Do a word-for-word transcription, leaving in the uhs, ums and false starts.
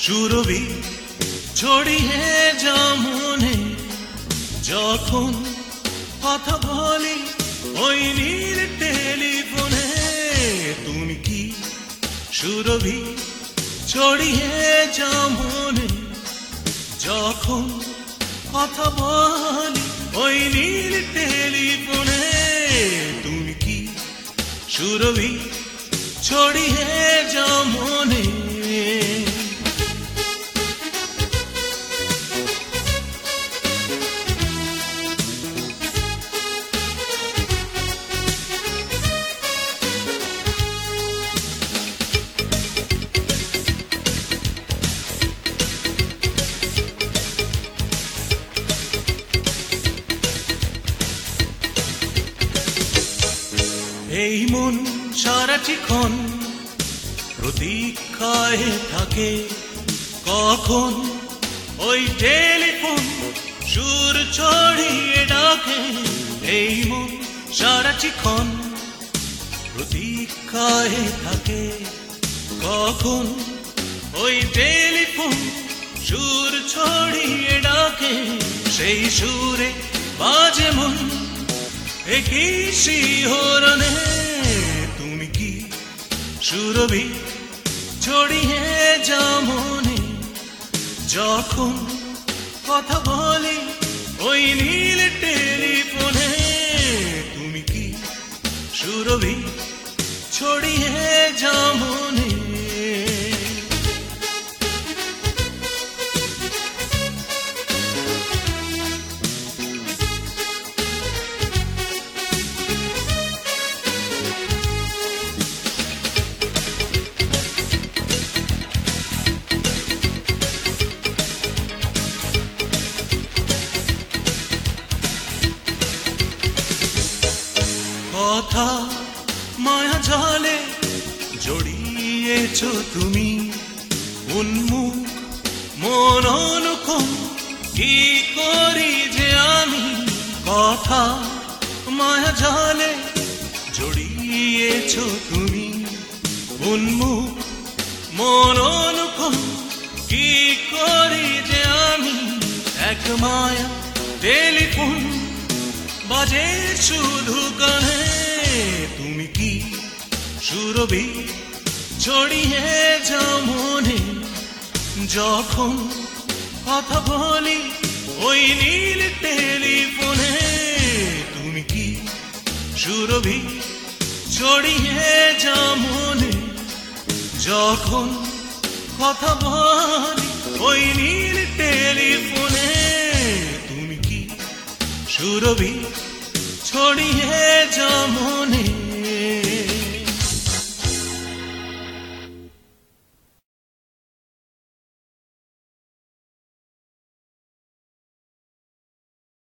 সুরভি ছড়িয়ে যা মনে, যখন কথা বলি ওই নীল টেলিফোনে। তুমি কি সুরভি ছড়িয়ে যা মনে, যখন কথা বলি ওই নীল টেলিফোনে। তুমি কি সুরভি ছড়িয়ে যা মনে। এই মন সারাটিক্ষণ প্রতীক্ষায় থাকে, কখন ওই টেলিফোন সুর ছড়িয়ে ডাকে। এই মন সারাটিক্ষণ প্রতীক্ষায় থাকে, কখন ওই টেলিফোন সুর ছড়িয়ে ডাকে। সেই সুরে বাজে মন একই শিহরণে। তুমি কি সুরভি ছড়িয়ে যা মনে, যখন কথা বলি ওই নীল টেলিফোনে। তুমি কি সুরভি ছড়িয়ে যা মনে। কথা মায়া জালে জড়িয়েছ তুমি, উন্মুখ মন অনুক্ষণ কি করি যে আমি। কথা মায়া জালে জড়িয়েছ তুমি, উন্মুখ মন অনুক্ষণ কি করি যে আমি। এক মায়া টেলিফোন বাজে শুধু কানে। তুমি কি সুরভি ছড়িয়ে যা মনে, যখন কথা বলি ওই নীল টেলিফোনে। তুমি কি সুরভি ছড়িয়ে যা মনে, যখন কথা বলি ওই নীল টেলিফোনে। তুমি কি সুরভি ছড়িয়ে যা মনে।